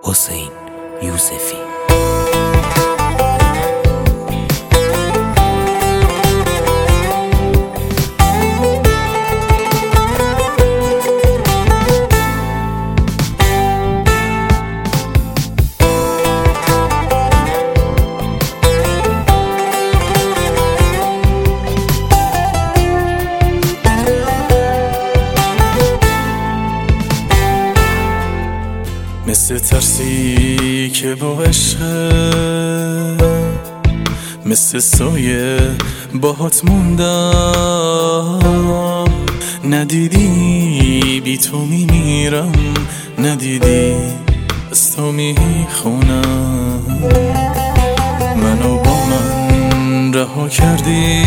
حسین یوسفی. مثل ترسی که با عشقه، مثل سایه باهات موندم. ندیدی بی تو میمیرم، ندیدی از تو میخونم. منو با من رها کردی،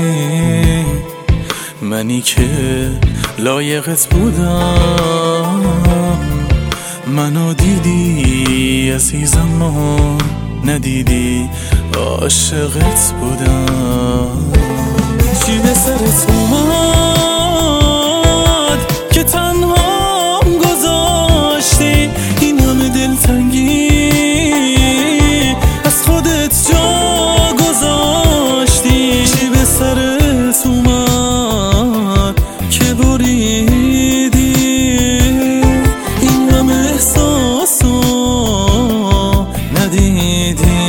منی که لایقت بودم. منو دیدی عزیزم، ما ندیدی عاشقت بودم. چی به سرت اومد که تنها گذاشتی این همه دلتنگی، از خودت جا گذاشتی. چی به سرت اومد که بریدی این همه احساسو ندیدی.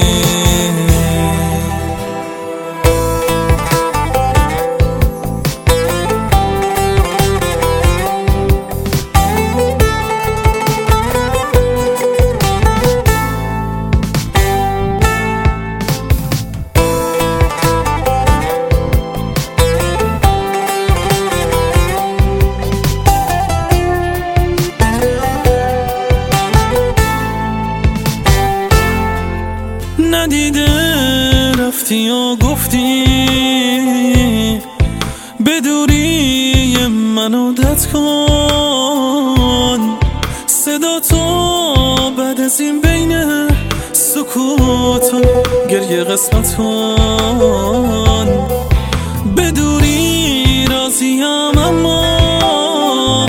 ندیده رفتی و گفتی بدوری من عادت کن. صدا تو بعد از این بین سکوت گریه قسمت کن. بدوری راضیم اما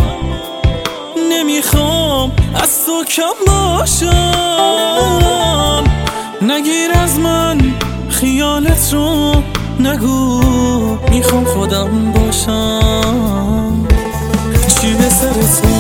نمیخوام از تو کم باشم. نگیر از من خیالت رو، نگو میخوام خودم باشم. چی به سرت